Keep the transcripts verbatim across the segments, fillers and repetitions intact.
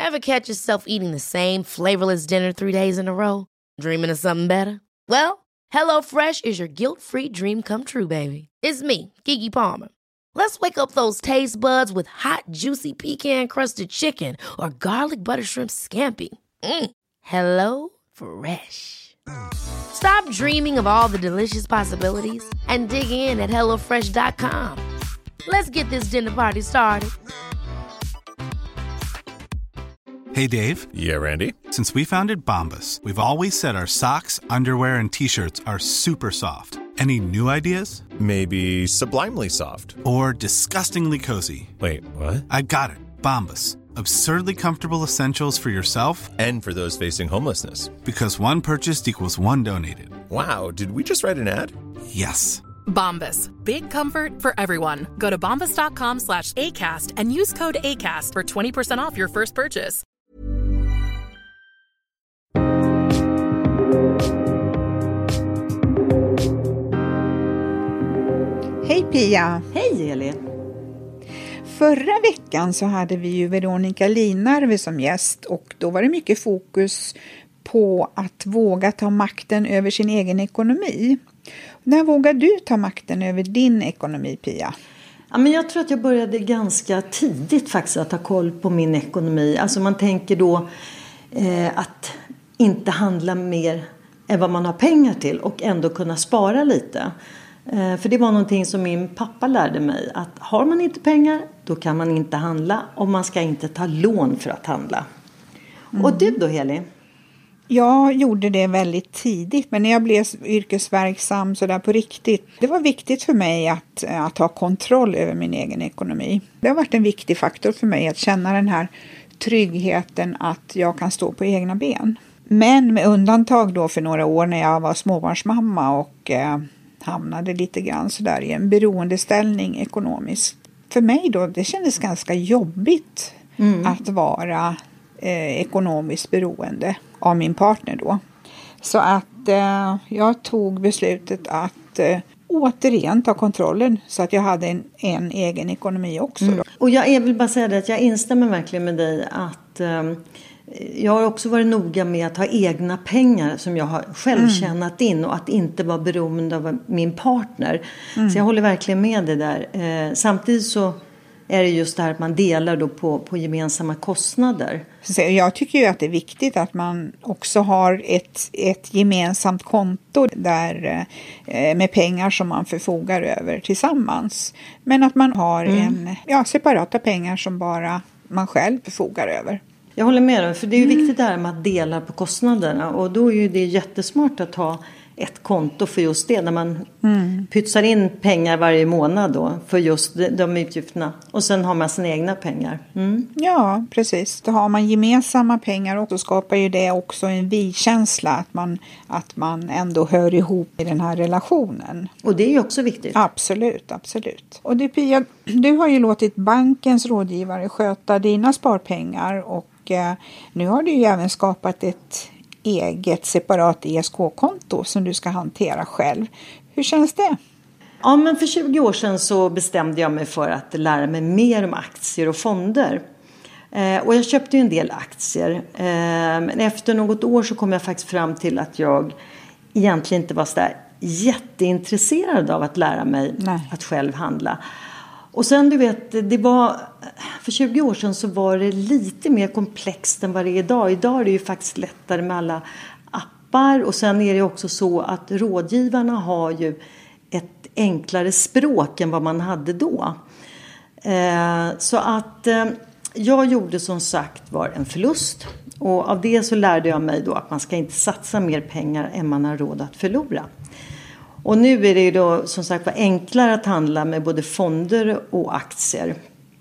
Ever catch yourself eating the same flavorless dinner three days in a row? Dreaming of something better? Well, HelloFresh is your guilt-free dream come true, baby. It's me, Keke Palmer. Let's wake up those taste buds with hot, juicy pecan-crusted chicken or garlic butter shrimp scampi. Mm. Hello Fresh. Stop dreaming of all the delicious possibilities and dig in at hello fresh dot com. Let's get this dinner party started. Hey, Dave. Yeah, Randy. Since we founded Bombas, we've always said our socks, underwear, and T-shirts are super soft. Any new ideas? Maybe sublimely soft. Or disgustingly cozy. Wait, what? I got it. Bombas. Absurdly comfortable essentials for yourself and for those facing homelessness. Because one purchased equals one donated. Wow, did we just write an ad? Yes. Bombas. Big comfort for everyone. Go to bombas dot com slash ACAST and use code ACAST for twenty percent off your first purchase. Hej Pia! Hej Elin! Förra veckan så hade vi ju Veronica Linarve som gäst och då var det mycket fokus på att våga ta makten över sin egen ekonomi. När vågar du ta makten över din ekonomi, Pia? Ja, men jag tror att jag började ganska tidigt faktiskt att ha koll på min ekonomi. Alltså man tänker då eh, att inte handla mer än vad man har pengar till och ändå kunna spara lite. Eh, för det var någonting som min pappa lärde mig. Att har man inte pengar, då kan man inte handla och man ska inte ta lån för att handla. Mm. Och du då, Heli? Jag gjorde det väldigt tidigt, men när jag blev yrkesverksam så där på riktigt. Det var viktigt för mig att, att ha kontroll över min egen ekonomi. Det har varit en viktig faktor för mig att känna den här tryggheten att jag kan stå på egna ben. Men med undantag då för några år när jag var småbarnsmamma och eh, hamnade lite grann så där i en beroendeställning ekonomiskt. För mig då, det kändes ganska jobbigt mm. att vara eh, ekonomiskt beroende av min partner då. Så att eh, jag tog beslutet att eh, återigen ta kontrollen så att jag hade en, en egen ekonomi också. Mm. Och jag vill bara säga det att jag instämmer verkligen med dig att eh, jag har också varit noga med att ha egna pengar som jag har själv mm. tjänat in och att inte vara beroende av min partner. Mm. Så jag håller verkligen med det där. Eh, samtidigt så är det just det här att man delar då på, på gemensamma kostnader. Så jag tycker ju att det är viktigt att man också har ett, ett gemensamt konto där, eh, med pengar som man förfogar över tillsammans. Men att man har mm. en, ja, separata pengar som bara man själv förfogar över. Jag håller med dig, för det är ju mm. viktigt det här med att dela på kostnaderna. Och då är ju det jättesmart att ha ett konto för just det. När man mm. pytsar in pengar varje månad då för just de, de utgifterna. Och sen har man sina egna pengar. Mm. Ja, precis. Då har man gemensamma pengar och då skapar ju det också en vi-känsla. Att man, att man ändå hör ihop i den här relationen. Och det är ju också viktigt. Absolut, absolut. Och du Pia, du har ju låtit bankens rådgivare sköta dina sparpengar. Och eh, nu har du ju även skapat ett eget separat E S K-konto som du ska hantera själv. Hur känns det? Ja, men för tjugo år sedan så bestämde jag mig för att lära mig mer om aktier och fonder. Eh, och jag köpte ju en del aktier. Eh, men efter något år så kom jag faktiskt fram till att jag egentligen inte var så där jätteintresserad av att lära mig Nej. att själv handla. Och sen du vet, det var, för tjugo år sedan så var det lite mer komplext än vad det är idag. Idag är det ju faktiskt lättare med alla appar. Och sen är det också så att rådgivarna har ju ett enklare språk än vad man hade då. Eh, så att eh, jag gjorde som sagt var en förlust. Och av det så lärde jag mig då att man ska inte satsa mer pengar än man har råd att förlora. Och nu är det ju då som sagt var enklare att handla med både fonder och aktier.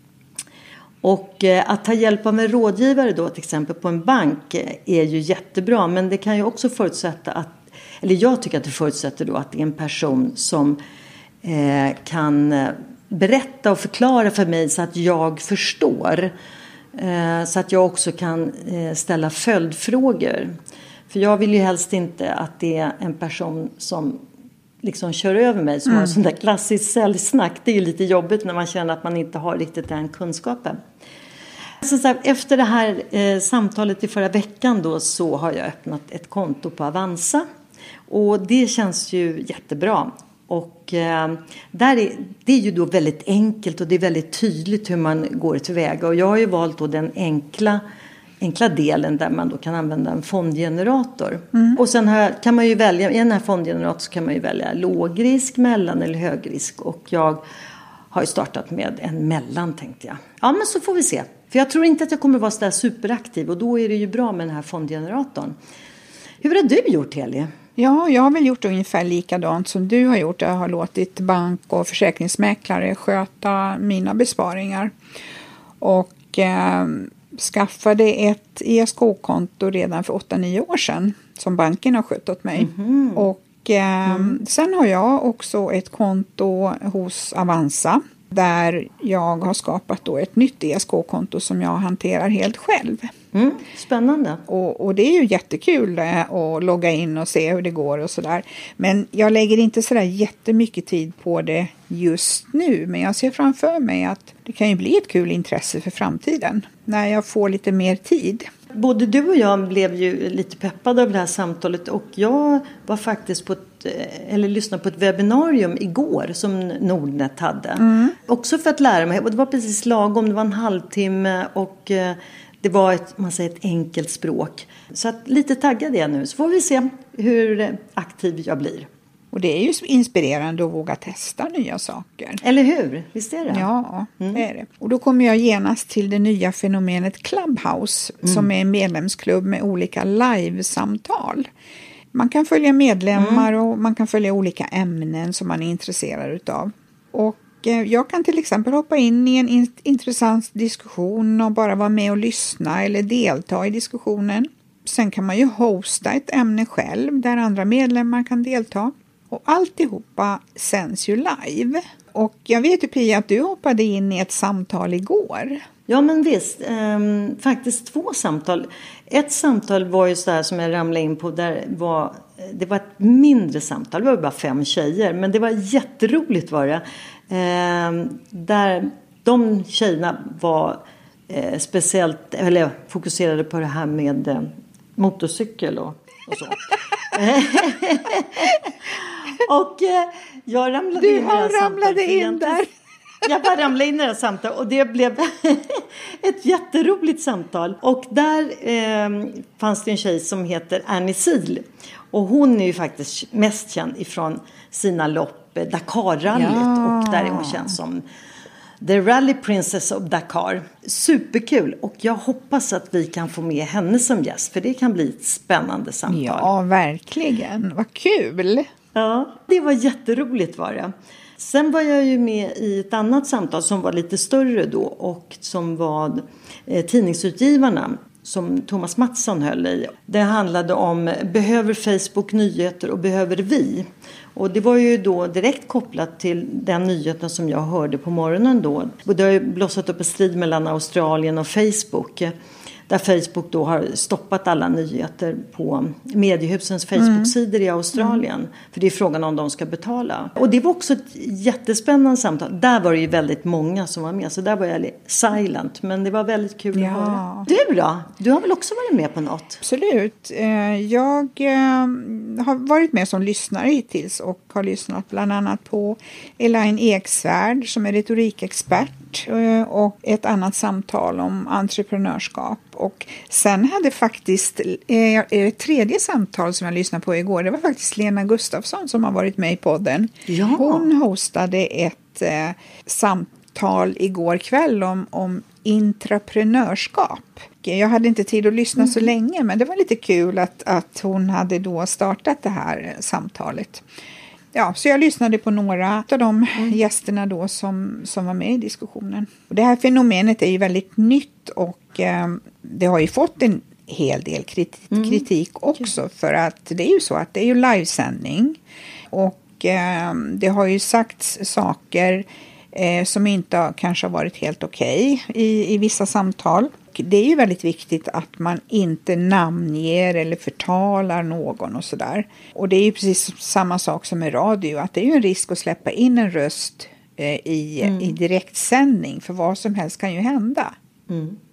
Och eh, att ta hjälp av en rådgivare då till exempel på en bank är ju jättebra. Men det kan ju också förutsätta att, eller jag tycker att det förutsätter då att det är en person som eh, kan berätta och förklara för mig så att jag förstår. Eh, så att jag också kan eh, ställa följdfrågor. För jag vill ju helst inte att det är en person som liksom kör över mig som mm. har en sån där klassisk säljsnack. Det är ju lite jobbigt när man känner att man inte har riktigt den kunskapen. Så, så här, efter det här eh, samtalet i förra veckan då, så har jag öppnat ett konto på Avanza. Och det känns ju jättebra. Och eh, där är, det är ju då väldigt enkelt och det är väldigt tydligt hur man går tillväga. Och jag har ju valt då den enkla, enkla delen där man då kan använda en fondgenerator. Mm. Och sen här kan man ju välja, i den här fondgeneratorn så kan man ju välja lågrisk, mellan eller högrisk. Och jag har ju startat med en mellan, tänkte jag. Ja, men så får vi se. För jag tror inte att jag kommer vara så där superaktiv och då är det ju bra med den här fondgeneratorn. Hur har du gjort, Heli? Ja, jag har väl gjort ungefär likadant som du har gjort. Jag har låtit bank- och försäkringsmäklare sköta mina besparingar. Och eh, skaffade ett E S K-konto redan för åtta nio år sedan. Som banken har skött åt mig. Mm-hmm. Och eh, mm. sen har jag också ett konto hos Avanza. Där jag har skapat då ett nytt E S K-konto som jag hanterar helt själv. Mm, spännande. Och, och det är ju jättekul eh, att logga in och se hur det går och sådär. Men jag lägger inte sådär jättemycket tid på det just nu. Men jag ser framför mig att det kan ju bli ett kul intresse för framtiden. När jag får lite mer tid. Både du och jag blev ju lite peppade av det här samtalet. Och jag var faktiskt på ett, eller lyssnade på ett webbinarium igår som Nordnet hade. Mm. Också för att lära mig. Och det var precis lagom, det var en halvtimme och det var ett, man säger ett enkelt språk. Så att lite taggad är jag nu. Så får vi se hur aktiv jag blir. Och det är ju inspirerande att våga testa nya saker. Eller hur? Visst är det? Ja, mm. det är det. Och då kommer jag genast till det nya fenomenet Clubhouse. Mm. Som är en medlemsklubb med olika livesamtal. Man kan följa medlemmar mm. och man kan följa olika ämnen som man är intresserad utav. Och jag kan till exempel hoppa in i en in- intressant diskussion och bara vara med och lyssna eller delta i diskussionen. Sen kan man ju hosta ett ämne själv där andra medlemmar kan delta. Och alltihopa sänds ju live. Och jag vet ju, Pia, att du hoppade in i ett samtal igår. Ja, men visst. Ehm, faktiskt två samtal. Ett samtal var ju så här som jag ramlade in på. Där var, det var ett mindre samtal. Det var bara fem tjejer. Men det var jätteroligt var det. Ehm, där de tjejerna var eh, speciellt, eller fokuserade på det här med eh, motorcykel och, och så. Och eh, jag ramlade du in i det här ramlade in där. Jag bara ramlade in i det här samtalet och det blev ett jätteroligt samtal. Och där eh, fanns det en tjej som heter Annie Sil. Och hon är ju faktiskt mest känd ifrån sina lopp, Dakar-rallyt. Ja. Och där är hon känd som The Rally Princess of Dakar. Superkul. Och jag hoppas att vi kan få med henne som gäst. För det kan bli ett spännande samtal. Ja, verkligen. Vad kul. Ja, det var jätteroligt var det. Sen var jag ju med i ett annat samtal som var lite större då. Och som var eh, tidningsutgivarna som Thomas Mattsson höll i. Det handlade om behöver Facebook nyheter och behöver vi? Och det var ju då direkt kopplat till den nyheten som jag hörde på morgonen då. Och det har ju blossat upp en strid mellan Australien och Facebook. Där Facebook då har stoppat alla nyheter på mediehusens Facebook-sidor mm. i Australien. Mm. För det är frågan om de ska betala. Och det var också ett jättespännande samtal. Där var det ju väldigt många som var med. Så där var jag silent. Men det var väldigt kul ja. att höra. Du då? Du har väl också varit med på något? Absolut. Jag har varit med som lyssnare hittills. Och har lyssnat bland annat på Elaine Eksvärd som är retorikexpert. Och ett annat samtal om entreprenörskap. Och sen hade faktiskt eh, ett tredje samtal som jag lyssnade på igår. Det var faktiskt Lena Gustafsson som har varit med i podden. Ja. Hon hostade ett eh, samtal igår kväll om, om intraprenörskap. Jag hade inte tid att lyssna mm. så länge, men det var lite kul att, att hon hade då startat det här samtalet. Ja, så jag lyssnade på några av de mm. gästerna då som, som var med i diskussionen. Och det här fenomenet är ju väldigt nytt och eh, det har ju fått en hel del kritik, mm. kritik också. För att det är ju så att det är ju livesändning och eh, det har ju sagts saker eh, som inte kanske har varit helt okej okay i, i vissa samtal. Det är ju väldigt viktigt att man inte namnger eller förtalar någon och sådär. Och det är ju precis samma sak som med radio. Att det är ju en risk att släppa in en röst eh, i, mm. i direktsändning. För vad som helst kan ju hända. Mm.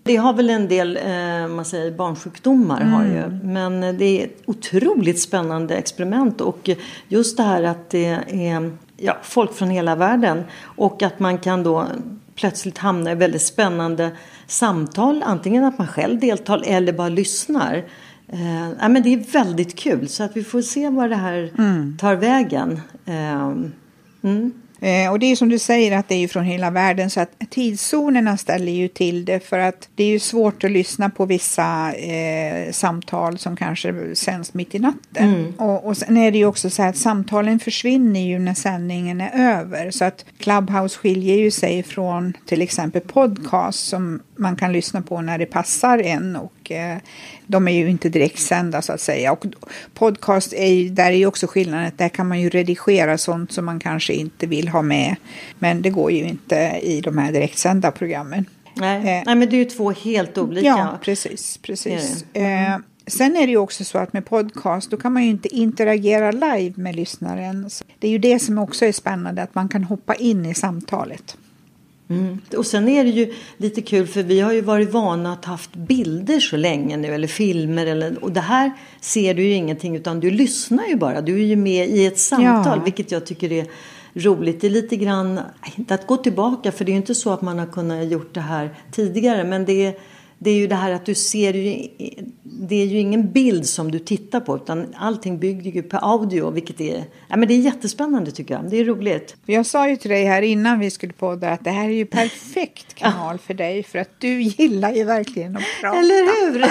Det har väl en del eh, man säger, barnsjukdomar mm. har ju. Men det är ett otroligt spännande experiment. Och just det här att det är ja, folk från hela världen. Och att man kan då plötsligt hamna i väldigt spännande samtal. Antingen att man själv deltar eller bara lyssnar. Eh, ja, men det är väldigt kul. Så att vi får se vad det här mm. tar vägen. Eh, mm. Eh, och det är som du säger att det är ju från hela världen, så att tidszonerna ställer ju till det, för att det är ju svårt att lyssna på vissa eh, samtal som kanske sänds mitt i natten. Mm. Och, och sen är det ju också så att samtalen försvinner ju när sändningen är över, så att Clubhouse skiljer ju sig från till exempel podcast som man kan lyssna på när det passar en, och eh, de är ju inte direkt sända så att säga. Och podcast är ju, där är ju också skillnaden att där kan man ju redigera sånt som man kanske inte vill ha med, men det går ju inte i de här direktsända programmen. Nej, eh, Nej men det är ju två helt olika. Ja, precis, precis. Eh, sen är det ju också så att med podcast då kan man ju inte interagera live med lyssnaren. Så det är ju det som också är spännande, att man kan hoppa in i samtalet. Mm. Och sen är det ju lite kul, för vi har ju varit vana att haft bilder så länge nu, eller filmer, eller, och det här ser du ju ingenting, utan du lyssnar ju bara, du är ju med i ett samtal, ja. Vilket jag tycker är roligt. Det är lite grann, inte att gå tillbaka, för det är ju inte så att man har kunnat gjort det här tidigare, men det är, det är ju det här att du ser ju, det är ju ingen bild som du tittar på, utan allting bygger ju på audio, vilket är, ja, men det är jättespännande tycker jag. Det är roligt. Jag sa ju till dig här innan vi skulle podda att det här är ju perfekt kanal för dig, för att du gillar ju verkligen att prata. Eller hur?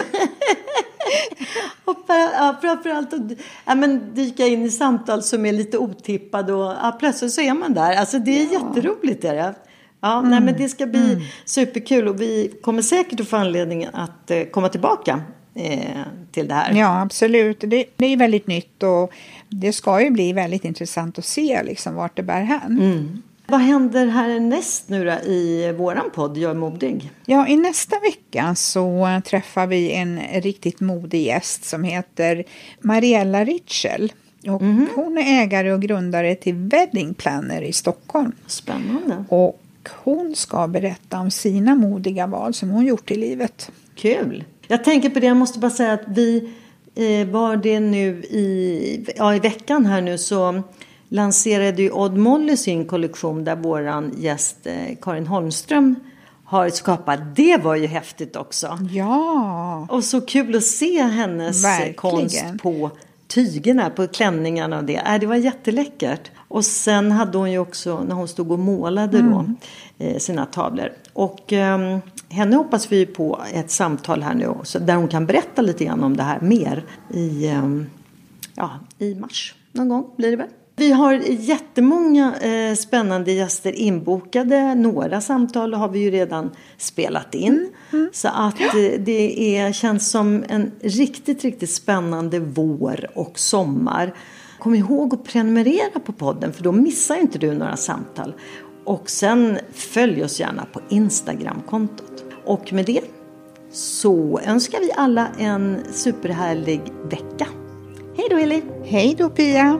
Och ja, framförallt att ja, men dyka in i samtal som är lite otippade, och ja, plötsligt så är man där. Alltså det är ja. jätteroligt är det. Ja, mm. nej, men det ska bli mm. superkul, och vi kommer säkert att få anledning att eh, komma tillbaka eh, till det här. Ja, absolut. Det, det är väldigt nytt, och det ska ju bli väldigt intressant att se liksom vart det bär hän. Mm. Vad händer här näst nu då i våran podd, Jag är modig? Ja, i nästa vecka så träffar vi en riktigt modig gäst som heter Mariella Ritschel. Och mm. hon är ägare och grundare till Wedding Planner i Stockholm. Spännande. Och hon ska berätta om sina modiga val som hon gjort i livet. Kul. Jag tänker på det, jag måste bara säga att vi eh, var det nu i, ja, i veckan här nu så lanserade ju Odd Molly sin kollektion där våran gäst eh, Karin Holmström har skapat. Det var ju häftigt också. Ja. Och så kul att se hennes verkligen. Konst på tygerna, på klänningarna och det. Äh, det var jätteläckert. Och sen hade hon ju också, när hon stod och målade mm. då, eh, sina tavlor. Och eh, henne hoppas vi på ett samtal här nu också, där hon kan berätta lite grann om det här mer i, eh, ja, i mars. Någon gång blir det väl. Vi har jättemånga eh, spännande gäster inbokade. Några samtal har vi ju redan spelat in. Mm. Mm. Så att eh, det är, känns som en riktigt, riktigt spännande vår och sommar. Kom ihåg att prenumerera på podden, för då missar inte du några samtal. Och sen följ oss gärna på Instagram-kontot. Och med det så önskar vi alla en superhärlig vecka. Hej då Eli! Hej då Pia!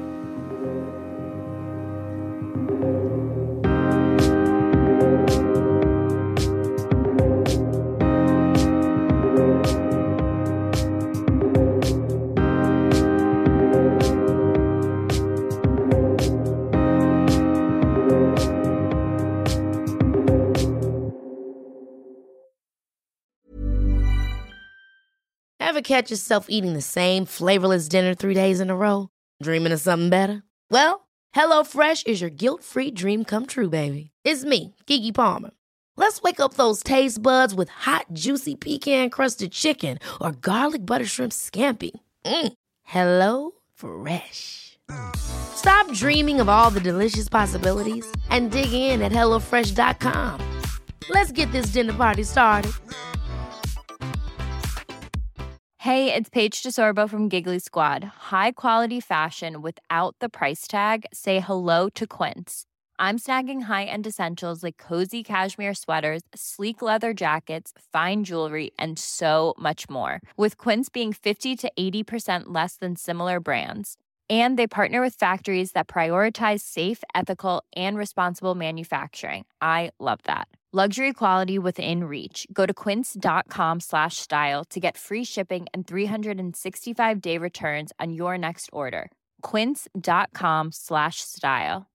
Ever catch yourself eating the same flavorless dinner three days in a row? Dreaming of something better? Well, HelloFresh is your guilt-free dream come true, baby. It's me, Keke Palmer. Let's wake up those taste buds with hot, juicy pecan-crusted chicken or garlic butter shrimp scampi. Mm. Hello Fresh. Stop dreaming of all the delicious possibilities and dig in at hello fresh dot com. Let's get this dinner party started. Hey, it's Paige DeSorbo from Giggly Squad. High quality fashion without the price tag. Say hello to Quince. I'm snagging high-end essentials like cozy cashmere sweaters, sleek leather jackets, fine jewelry, and so much more. With Quince being fifty to eighty percent less than similar brands. And they partner with factories that prioritize safe, ethical, and responsible manufacturing. I love that. Luxury quality within reach. Go to quince.com slash style to get free shipping and three sixty-five day returns on your next order. Quince.com slash style.